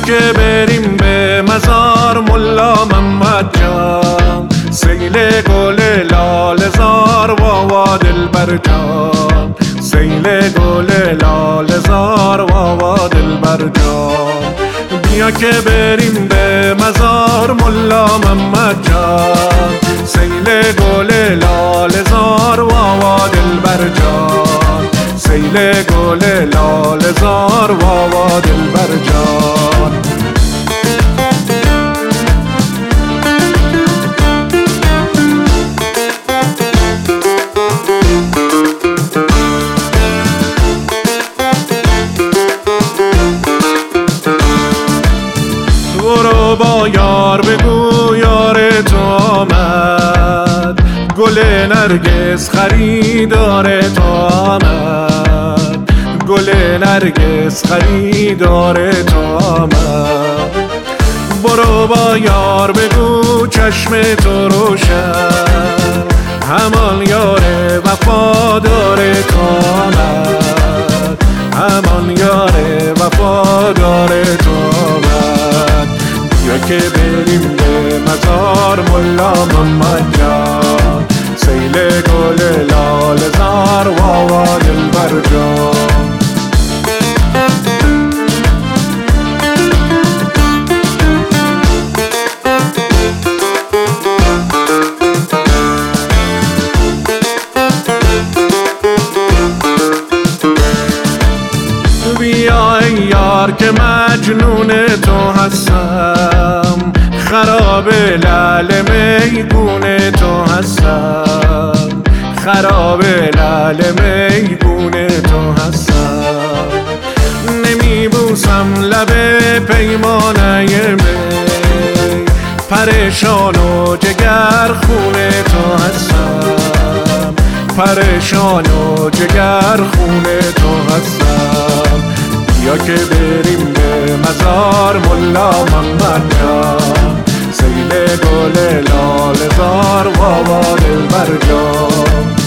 که بریم به مزار ملا محمد جان، سیل گل لاله زار واوا دلبر جان، سیل گل لاله زار واوا دلبر جان. بیا که بریم به مزار ملا محمد جان، سیل گل لاله زار واوا دلبر جان، سیل گل لاله زار واوا دلبر جان. برو با یار بگو یار تو آمد، گل نرگس خریدار تو آمد، گل نرگس خریدار تو آمد. برو با یار بگو چشم تو روشن، همان یار وفادار تو آمد، همان یار وفادار تو آمد. بیا که بریم به مزار ملا محمد جان، سیل گل لاله زار واوا دلبر جان. بیا ای یار که مجنون تو هستم، خراب لعل میگون تو هستم، خراب لعل میگون تو هستم. نمیبوسم لب پیمانه می، پریشان و جگر خون تو هستم، پریشان و جگر خون تو هستم. بیا که بریم به مزار ملا محمد جان، سیل گل لاله زار واوا دلبر جان.